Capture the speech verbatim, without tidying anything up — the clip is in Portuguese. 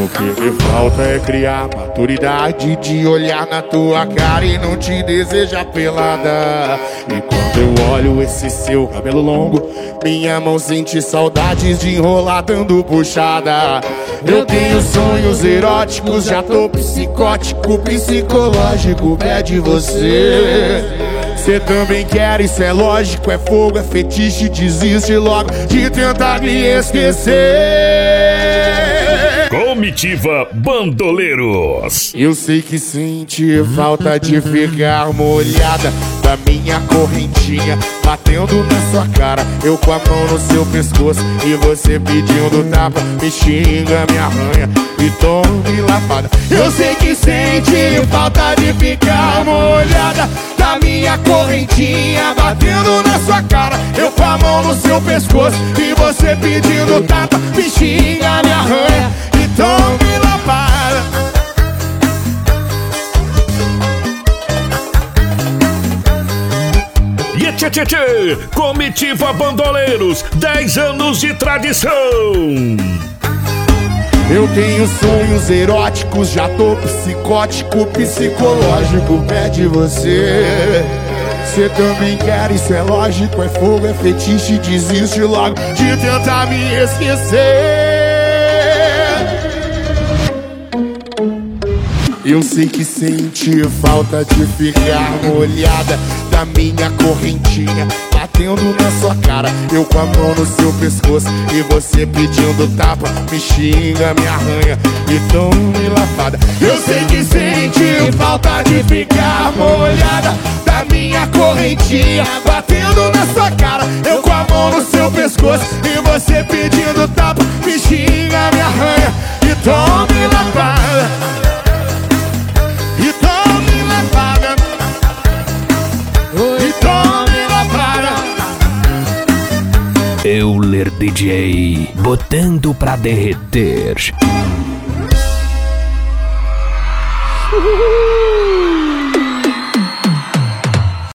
que me falta é criar maturidade de olhar na tua cara e não te desejar pelada. E quando eu olho esse seu cabelo longo, minha mão sente saudades de enrolar dando puxada. Eu tenho sonhos eróticos, já tô psicótico, psicológico, pede você. Cê também quer, isso é lógico, é fogo, é fetiche, desiste logo de tentar me esquecer. Comitiva Bandoleiros. Eu sei que sente falta de ficar molhada da minha correntinha batendo na sua cara, eu com a mão no seu pescoço e você pedindo tapa, me xinga, me arranha e tome lapada. Eu sei que sente falta de ficar molhada da minha correntinha batendo na sua cara, eu com a mão no seu pescoço e você pedindo tapa, me xinga, me arranha e tome lapada. Tchê, tchê, tchê. Comitiva Bandoleiros, dez anos de tradição. Eu tenho sonhos eróticos, já tô psicótico, psicológico, pede você. Cê também quer, isso é lógico, é fogo, é fetiche, desiste logo de tentar me esquecer. Eu sei que sente falta de ficar molhada da minha correntinha batendo na sua cara, eu com a mão no seu pescoço e você pedindo tapa, me xinga, me arranha e tome lavada. Eu sei que sente falta de ficar molhada da minha correntinha batendo na sua cara, eu com a mão no seu pescoço e você pedindo tapa, me xinga, me arranha e tome lavada. E tome lavada. E tome lavada. Euler D J, botando pra derreter. Uhul.